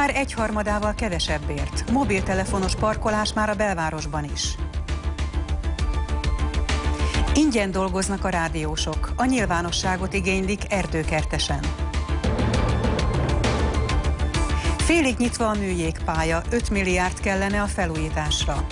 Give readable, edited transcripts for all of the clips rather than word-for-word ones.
Már 1/3-ával kevesebbért. Mobiltelefonos parkolás már a belvárosban is. Ingyen dolgoznak a rádiósok. A nyilvánosságot igénylik Erdőkertesen. Félig nyitva a műjégpálya, 5 milliárd kellene a felújításra.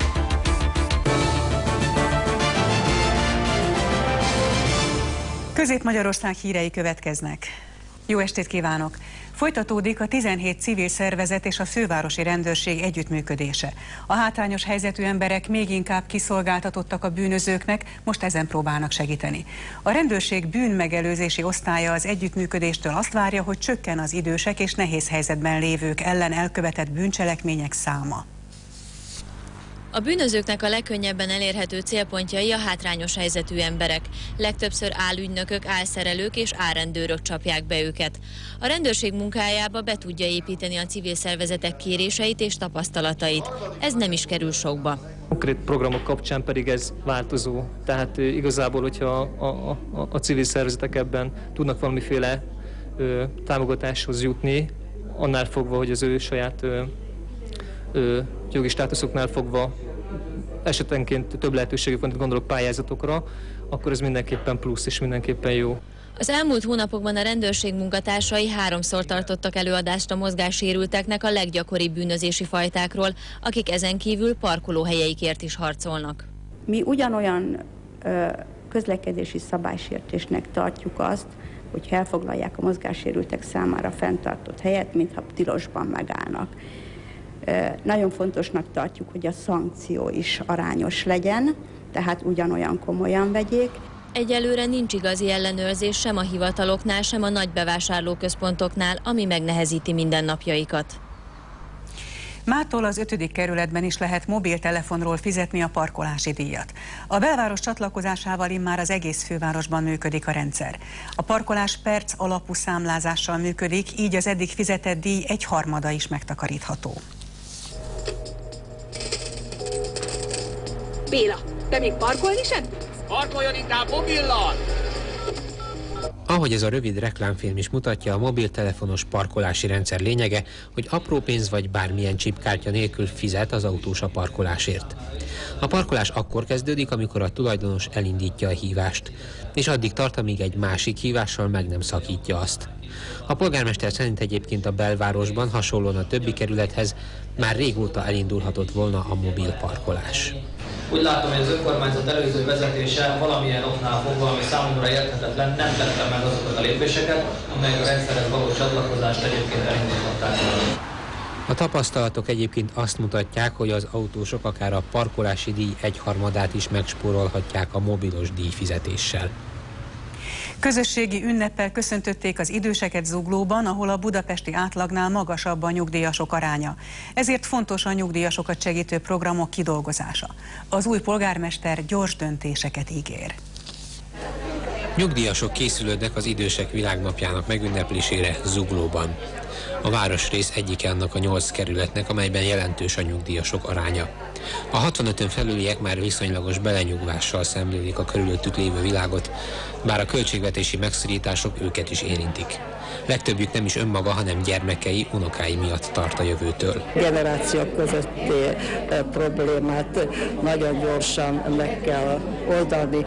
Közép-Magyarország hírei következnek. Jó estét kívánok! Folytatódik a 17 civil szervezet és a fővárosi rendőrség együttműködése. A hátrányos helyzetű emberek még inkább kiszolgáltatottak a bűnözőknek, most ezen próbálnak segíteni. A rendőrség bűnmegelőzési osztálya az együttműködéstől azt várja, hogy csökken az idősek és nehéz helyzetben lévők ellen elkövetett bűncselekmények száma. A bűnözőknek a legkönnyebben elérhető célpontjai a hátrányos helyzetű emberek. Legtöbbször álügynökök, álszerelők és álrendőrök csapják be őket. A rendőrség munkájába be tudja építeni a civil szervezetek kéréseit és tapasztalatait. Ez nem is kerül sokba. Konkrét programok kapcsán pedig ez változó. Tehát igazából, hogyha a civil szervezetek ebben tudnak valamiféle támogatáshoz jutni, annál fogva, hogy az ő saját jogi státuszoknál fogva esetenként több lehetőségük van, gondolok pályázatokra, akkor ez mindenképpen plusz és mindenképpen jó. Az elmúlt hónapokban a rendőrség munkatársai 3-szor tartottak előadást a mozgássérülteknek a leggyakoribb bűnözési fajtákról, akik ezen kívül parkolóhelyeikért is harcolnak. Mi ugyanolyan közlekedési szabálysértésnek tartjuk azt, hogy elfoglalják a mozgássérültek számára fenntartott helyet, mintha tilosban megállnak. Nagyon fontosnak tartjuk, hogy a szankció is arányos legyen, tehát ugyanolyan komolyan vegyék. Egyelőre nincs igazi ellenőrzés sem a hivataloknál, sem a nagy bevásárlóközpontoknál, ami megnehezíti mindennapjaikat. Mától az 5. kerületben is lehet mobiltelefonról fizetni a parkolási díjat. A belváros csatlakozásával immár az egész fővárosban működik a rendszer. A parkolás perc alapú számlázással működik, így az eddig fizetett díj 1/3 is megtakarítható. Béla, te még parkolni sem tudsz? Parkoljon inkább mobillal! Ahogy ez a rövid reklámfilm is mutatja, a mobiltelefonos parkolási rendszer lényege, hogy apró pénz vagy bármilyen chipkártya nélkül fizet az autós a parkolásért. A parkolás akkor kezdődik, amikor a tulajdonos elindítja a hívást, és addig tart, amíg egy másik hívással meg nem szakítja azt. A polgármester szerint egyébként a belvárosban, hasonlóan a többi kerülethez, már régóta elindulhatott volna a mobil parkolás. Úgy látom, hogy az önkormányzat előző vezetése valamilyen oknál fogva, ami számomra érthetetlen, nem tette meg azokat a lépéseket, amelyek a rendszerhez való csatlakozást egyébként elindították volna. A tapasztalatok egyébként azt mutatják, hogy az autósok akár a parkolási díj 1/3 is megspórolhatják a mobilos díjfizetéssel. Közösségi ünneppel köszöntötték az időseket Zuglóban, ahol a budapesti átlagnál magasabb a nyugdíjasok aránya. Ezért fontos a nyugdíjasokat segítő programok kidolgozása. Az új polgármester gyors döntéseket ígér. Nyugdíjasok készülődnek az idősek világnapjának megünneplésére Zuglóban. A városrész egyike annak a 8 kerületnek, amelyben jelentős a nyugdíjasok aránya. A 65-ön felüliek már viszonylagos belenyugvással szemlélik a körülöttük lévő világot, bár a költségvetési megszorítások őket is érintik. Legtöbbjük nem is önmaga, hanem gyermekei, unokái miatt tart a jövőtől. Generációk közötti problémát nagyon gyorsan meg kell oldani.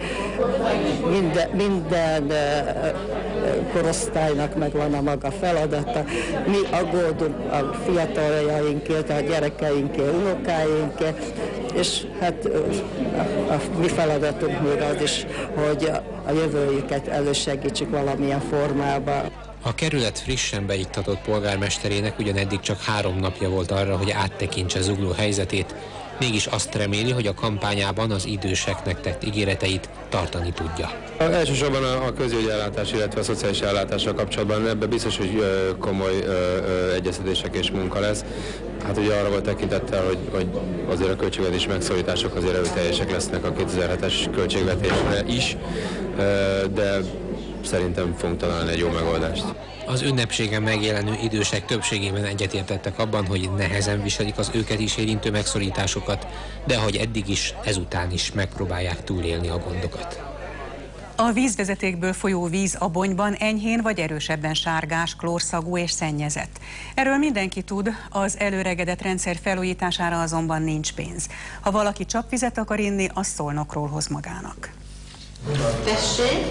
Minden korosztálynak megvan a maga feladata. Mi aggódunk a fiataljainkért, a gyerekeinkért, unokáinkért, és hát a mi feladatunk még az is, hogy a jövőjüket elősegítsük valamilyen formában. A kerület frissen beiktatott polgármesterének ugyan eddig csak 3 napja volt arra, hogy áttekintse Zugló helyzetét, mégis azt reméli, hogy a kampányában az időseknek tett ígéreteit tartani tudja. Elsősorban a közügyi ellátás, illetve a szociális ellátással kapcsolatban ebben biztos, hogy komoly egyeztetések és munka lesz. Hát ugye arra volt tekintettel, hogy azért a költségvetési megszorítások azért erőteljesek lesznek a 2007-es költségvetésre is, de szerintem fogunk találni egy jó megoldást. Az ünnepségen megjelenő idősek többségében egyetértettek abban, hogy nehezen viselik az őket is érintő megszorításokat, de ahogy eddig is, ezután is megpróbálják túlélni a gondokat. A vízvezetékből folyó víz a Bonyban enyhén vagy erősebben sárgás, klórszagú és szennyezett. Erről mindenki tud, az előregedett rendszer felújítására azonban nincs pénz. Ha valaki csapvizet akar inni, azt Szolnokról hoz magának. Tessék?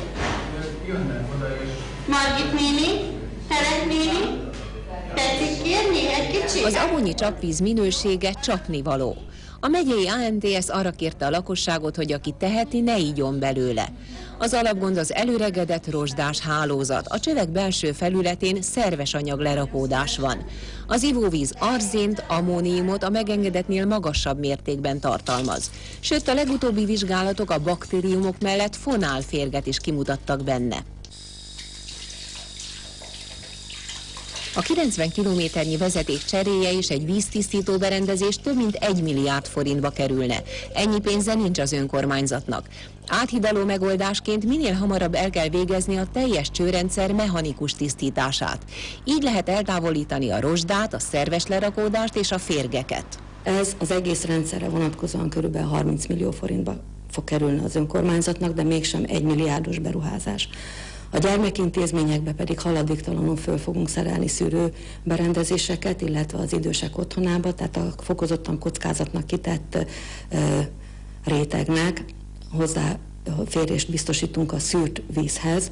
Margit néni? Telek néni? Tetszik kérni egy kicsit? Az abonyi csapvíz minősége csapnivaló. A megyei AMTS arra kérte a lakosságot, hogy aki teheti, ne igyon belőle. Az alapgond az előregedett rozsdás hálózat. A csövek belső felületén szerves anyag lerakódás van. Az ivóvíz arzént, ammóniumot a megengedetnél magasabb mértékben tartalmaz. Sőt, a legutóbbi vizsgálatok a baktériumok mellett fonálférget is kimutattak benne. A 90 kilométernyi vezeték cseréje és egy víztisztító berendezés több mint 1 milliárd forintba kerülne. Ennyi pénze nincs az önkormányzatnak. Áthidaló megoldásként minél hamarabb el kell végezni a teljes csőrendszer mechanikus tisztítását. Így lehet eltávolítani a rozsdát, a szerves lerakódást és a férgeket. Ez az egész rendszerre vonatkozóan körülbelül 30 millió forintba fog kerülni az önkormányzatnak, de mégsem 1 milliárdos beruházás. A gyermekintézményekbe pedig haladéktalanul föl fogunk szerelni szűrőberendezéseket, illetve az idősek otthonába, tehát a fokozottan kockázatnak kitett rétegnek hozzáférést biztosítunk a szűrt vízhez.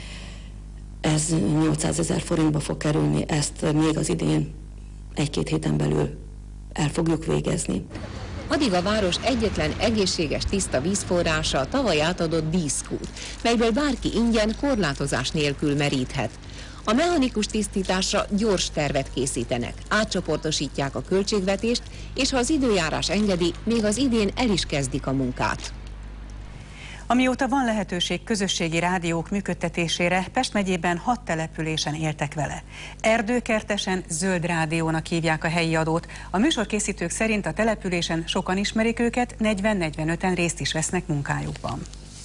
Ez 800 000 forintba fog kerülni, ezt még az idén 1-2 héten belül el fogjuk végezni. Addig a város egyetlen egészséges, tiszta vízforrása a tavaly átadott díszkút, melyből bárki ingyen, korlátozás nélkül meríthet. A mechanikus tisztításra gyors tervet készítenek, átcsoportosítják a költségvetést, és ha az időjárás engedi, még az idén el is kezdik a munkát. Amióta van lehetőség közösségi rádiók működtetésére, Pest megyében 6 településen éltek vele. Erdőkertesen Zöld Rádiónak hívják a helyi adót. A műsorkészítők szerint a településen sokan ismerik őket, 40-45-en részt is vesznek munkájukban.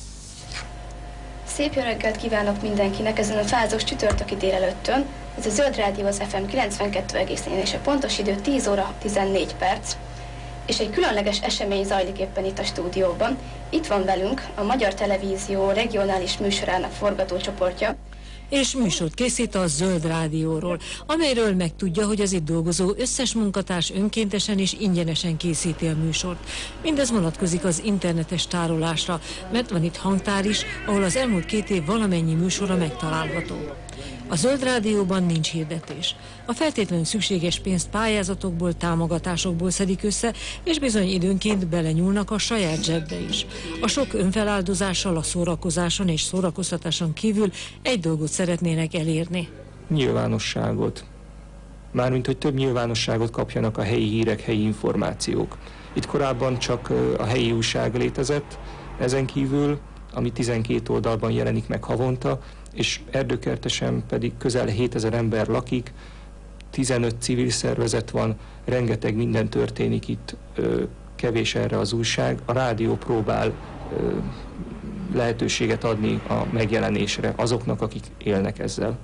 Szép jó reggelt kívánok mindenkinek ezen a fázós csütörtöki délelőttön. Ez a Zöld Rádió az FM 92,4 és a pontos idő 10 óra 14 perc. És egy különleges esemény zajlik éppen itt a stúdióban. Itt van velünk a Magyar Televízió regionális műsorának forgatócsoportja. És műsort készít a Zöld Rádióról, amelyről megtudja, hogy az itt dolgozó összes munkatárs önkéntesen és ingyenesen készíti a műsort. Mindez vonatkozik az internetes tárolásra, mert van itt hangtár is, ahol az elmúlt 2 év valamennyi műsora megtalálható. A Zöld Rádióban nincs hirdetés. A feltétlenül szükséges pénzt pályázatokból, támogatásokból szedik össze, és bizony időnként belenyúlnak a saját zsebbe is. A sok önfeláldozással, a szórakozáson és szórakoztatáson kívül egy dolgot szeretnének elérni. Nyilvánosságot. Mármint, hogy több nyilvánosságot kapjanak a helyi hírek, helyi információk. Itt korábban csak a helyi újság létezett, ezen kívül, ami 12 oldalban jelenik meg havonta, és Erdőkertesen pedig közel 7000 ember lakik, 15 civil szervezet van, rengeteg minden történik itt, kevés erre az újság. A rádió próbál lehetőséget adni a megjelenésre azoknak, akik élnek ezzel.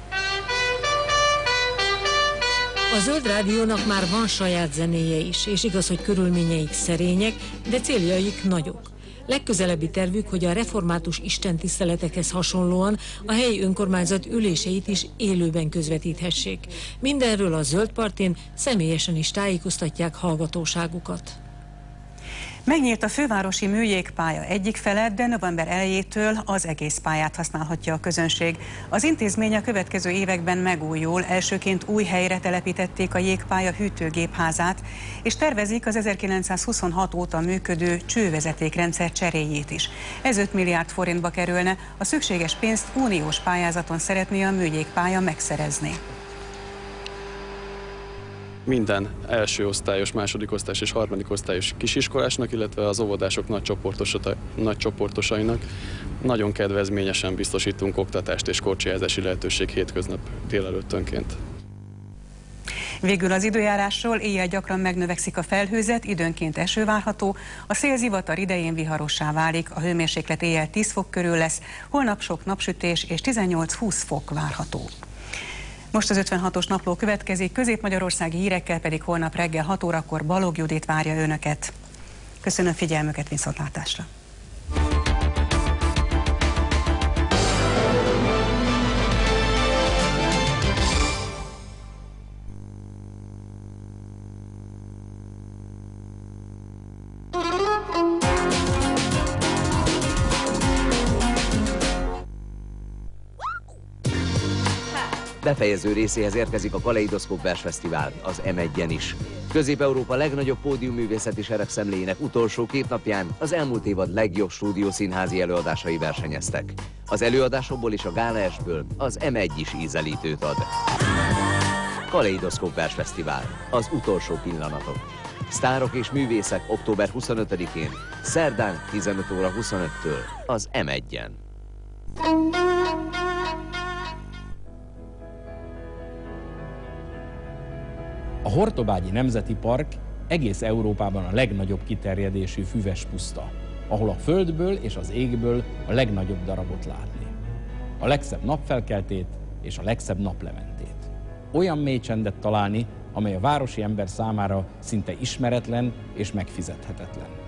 A Zöld Rádiónak már van saját zenéje is, és igaz, hogy körülményeik szerények, de céljaik nagyok. Legközelebbi tervük, hogy a református istentiszteletekhez hasonlóan a helyi önkormányzat üléseit is élőben közvetíthessék. Mindenről a Zöld Partén személyesen is tájékoztatják hallgatóságukat. Megnyílt a fővárosi műjégpálya egyik fele, de november elejétől az egész pályát használhatja a közönség. Az intézmény a következő években megújul, elsőként új helyre telepítették a jégpálya hűtőgépházát, és tervezik az 1926 óta működő csővezetékrendszer cseréjét is. Ez 5 milliárd forintba kerülne, a szükséges pénzt uniós pályázaton szeretné a műjégpálya megszerezni. Minden első osztályos, második osztályos és harmadik osztályos kisiskolásnak, illetve az óvodások nagy csoportosainak nagyon kedvezményesen biztosítunk oktatást és korcsolyázási lehetőség hétköznap délelőttönként. Végül az időjárásról: éjjel gyakran megnövekszik a felhőzet, időnként eső várható, a szélzivatar idején viharossá válik, a hőmérséklet éjjel 10 fok körül lesz, holnap sok napsütés és 18-20 fok várható. Most az 56-os napló következik, közép-magyarországi hírekkel pedig holnap reggel 6 órakor Balogh Judit várja önöket. Köszönöm figyelmüket, viszontlátásra! Befejező részéhez érkezik a Kaleidoszkóp Versfesztivál, az M1-en is. Közép-Európa legnagyobb pódiumművészeti seregszemléjének utolsó 2 napján az elmúlt évad legjobb stúdiószínházi előadásai versenyeztek. Az előadásokból és a gálaestből az M1 is ízelítőt ad. Kaleidoszkóp Versfesztivál, az utolsó pillanatok. Sztárok és művészek október 25-én, szerdán 15 óra 25-től az M1-en. A Hortobágyi Nemzeti Park egész Európában a legnagyobb kiterjedésű füves puszta, ahol a földből és az égből a legnagyobb darabot látni. A legszebb napfelkeltét és a legszebb naplementét. Olyan mély csendet találni, amely a városi ember számára szinte ismeretlen és megfizethetetlen.